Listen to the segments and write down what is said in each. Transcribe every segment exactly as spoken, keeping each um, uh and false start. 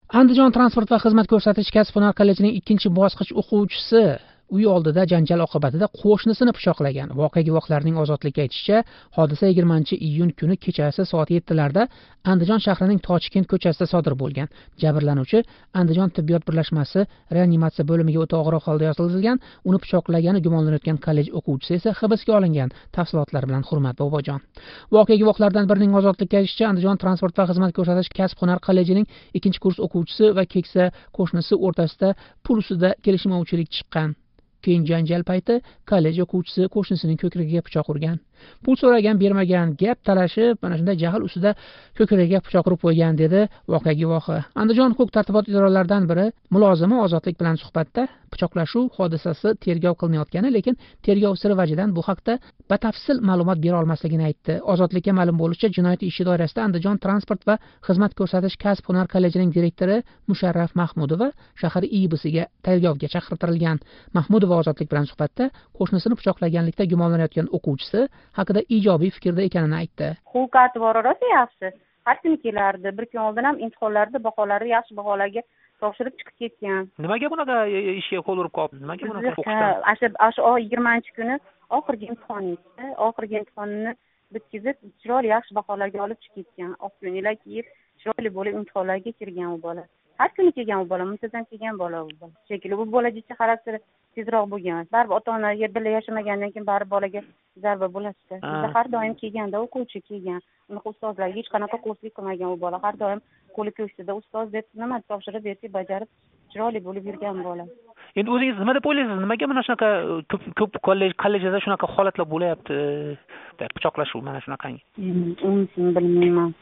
Andijon transport va xizmat ko'rsatish kasb-hunar kollejining ikkinchi bosqich o'quvchisi uy oldida janjal oqibatida qo'shnisini pichoqlagan. Voqea guvohlarining ozodlikka aytishicha, hodisa yigirmanchi iyun kuni kechasi soat yettilarda Andijon shahrining Toshkent ko'chasida sodir bo'lgan. Jabrlanuvchi Andijon tibbiyot birlashmasi reanimatsiya bo'limiga o'ta og'ir holda yotqizilgan. Uni pichoqlagani gumonlanayotgan kollej o'quvchisi esa hibsga olingan. Tafsilotlar bilan Hurmat Bobojon. Voqea guvohlaridan birining ozodlikka aytishicha, Andijon transport va xizmat ko'rsatish kasb-hunar kollejining ikkinchi kurs o'quvchisi va keksa qo'shnisi o'rtasida pul ustida kelishmovchilik chiqqan. Keyin janjal payti kollej o'quvchisi qo'shnisining ko'kragiga pichoq urgan. Pul so'ragan, bermagan, gap talashib, mana shunday jahl ustida ko'kragiga pichoq urib qo'ygan, dedi voqea guvohi. Andijon huquq-tartibot idoralaridan biri mulozimi Ozodlik bilan suhbatda pichoqlashuv hodisasi tergov qilinayotgani, lekin tergov siri vajidan bu haqda batafsil ma'lumot bera olmasligini aytdi. Ozodlikka ma'lum bo'lishicha, jinoyat ishi doirasida Andijon transport va xizmat ko'rsatish kasb-hunar kollejining direktori Musharraf Mahmudova shahar I B siga tergovga chaqirtirilgan. Mahmudova Ozodlik bilan suhbatda qo'shnisini pichoqlaganlikda gumonlanayotgan o'quvchisi haqida ijobiy fikrda ekanini aytdi. Huquqati bor rosa yaxshi. Har kuni kelardi. Bir kun oldin ham imtihonlarda baholari yaxshi baholarga topshirib chiqib ketgan. Nimaga bunaqa ishga qo'l urib qoldi? Nimaga bunaqa o'qishdan? O'sha o'sha oy yigirmanchi kuni oxirgi imtihon edi. Oxirgi imtihonni bitkazib, chiroyli yaxshi baholarga olib chiqib ketgan. Oqko'ngillar kiyib, chiroyli bo'lib imtihonlarga kirgan u bola. Har kuni kelgan u bola, muntazam kelgan bola u bola. Shekilli bu bola jicha xarakteri tezroq bo'lgan. Baribir ota-onaga birga yashamagandan keyin baribir bolaga zarba bo'ladi. Bizda har doim kelganda o'quvchi kelgan. Unaqa ustozlarga hech qanaqa qo'rslik qilmagan u bola. Har doim qo'li ko'ksida ustoz deb nima topshirib bersa bajarib, chiroyli bo'lib yurgan bola. Endi o'zingiz nima deb o'ylaysiz? Nimaga mana shunaqa ko'p ko'p kollej kollejda shunaqa holatlar bo'layapti? Pichoqlashuv mana shunaqangi. Unisini bilmayman.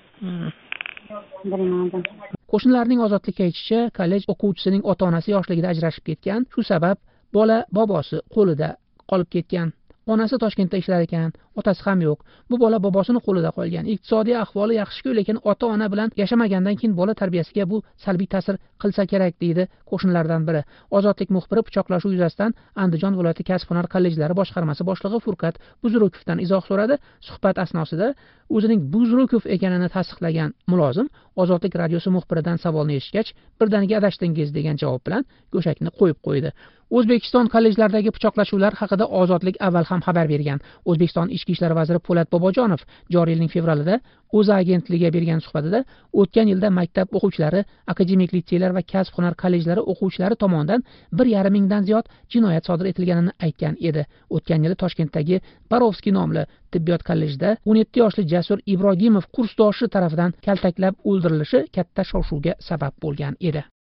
Bilmadim. Qo'shnilarning Ozodlikka aytishicha, kollej o'quvchisining ota-onasi yoshligida ajrashib ketgan. Shu sabab bola bobosi qo'lida qolib ketgan. Onasi Toshkentda ishlar ekan, otasi ham yo'q. Bu bola bobosining qo'lida qolgan. Iqtisodiy ahvoli yaxshi-ku, lekin ota-ona bilan yashamagandan keyin bola tarbiyasiga bu salbiy ta'sir qilsa kerak, deydi qo'shnilardan biri. Ozodlik muxbiri pichoqlashuv yuzasidan Andijon viloyati kasb-hunar kollejlari boshqarmasi boshlig'i Furqat Buzrukovdan izoh so'radi. Suhbat asnosida o'zining Buzrukov ekanini tasdiqlagan mulozim Ozodlik radiosi muxbiridan savolni eshitgach, birdaniga adashdingiz degan javob bilan go'shakni qo'yib qo'ydi. O'zbekiston kollejlaridagi pichoqlashuvlar haqida Ozodlik avval ham xabar bergan. O'zbekiston Ichki ishlar vaziri Po'lat Bobojonov joriy yilning fevralida o'z agentligiga bergan suhbatida o'tgan yilda maktab o'quvchilari, akademik litseylar va kasb-hunar kollejlari o'quvchilari tomonidan bir yarim mingdan ziyod jinoyat sodir etilganini aytgan edi. O'tgan yili Toshkentdagi Barovskiy nomli tibbiyot kollejida o'n yetti yoshli Jasur Ibrohimov kursdoshi tarafidan kaltaklab o'ldirilishi katta shov-shuvga sabab bo'lgan edi.